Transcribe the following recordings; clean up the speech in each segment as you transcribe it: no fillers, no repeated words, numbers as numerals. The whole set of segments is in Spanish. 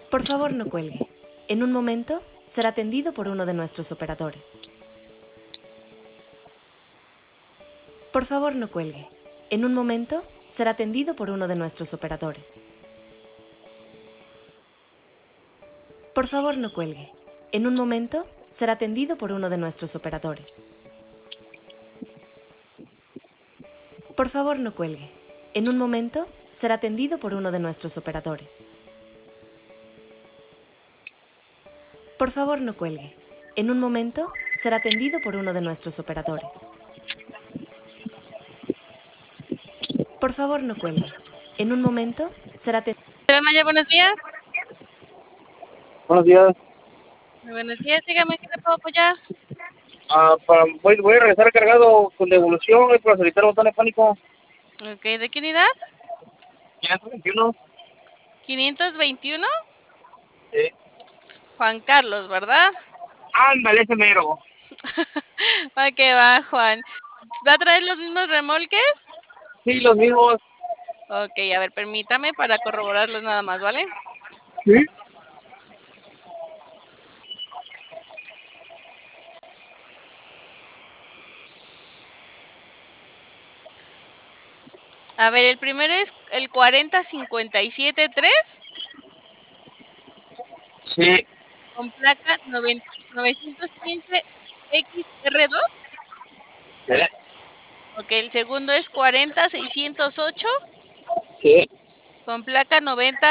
Por favor, no cuelgue. En un momento será atendido por uno de nuestros operadores. Por favor, no cuelgue. En un momento será atendido por uno de nuestros operadores. Por favor, no cuelgue. En un momento será atendido por uno de nuestros operadores. Por favor, no cuelgue. En un momento será atendido por uno de nuestros operadores. Por favor, no cuelgue. En un momento será atendido por uno de nuestros operadores. Por favor, no cuelgue. En un momento será atendido. Maya, buenos días. Buenos días. Muy buenos días, dígame, ¿qué le puedo apoyar? Voy a regresar cargado con devolución para solicitar botón de pánico. Ok, ¿de qué unidad? 521. 521. Sí. Juan Carlos, ¿verdad? Ándale, ese mero. ¿Para qué va, Juan? ¿Va a traer los mismos remolques? Sí, los mismos. Ok, a ver, permítame para corroborarlos nada más, ¿vale? Sí. A ver, el primero es el 40573 Sí. con placa 915 XR2. Sí. Ok, el segundo es 40608 Sí. con placa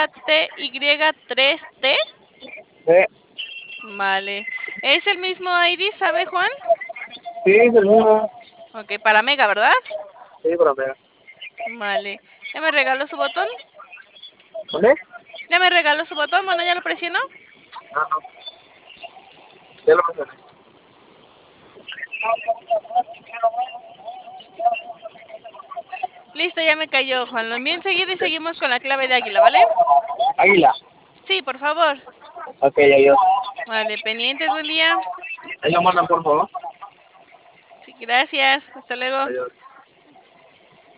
90TY3T. Sí. Vale. ¿Es el mismo ID, sabe, Juan? Sí, es el mismo. Ok, para Mega, ¿verdad? Sí, pero ver. Vale. ¿Ya me regaló su botón? ¿Dónde? ¿Ya me regaló su botón? Bueno, ¿ya lo presionó? Ah, no. Ya lo mencioné. Listo, ya me cayó, Juan. Lo envío enseguida y seguimos con la clave de águila, ¿vale? Águila. Sí, por favor. Ok, adiós. Vale, pendientes, buen día. Ahí lo mandan, por favor. Sí, gracias. Hasta luego. Adiós.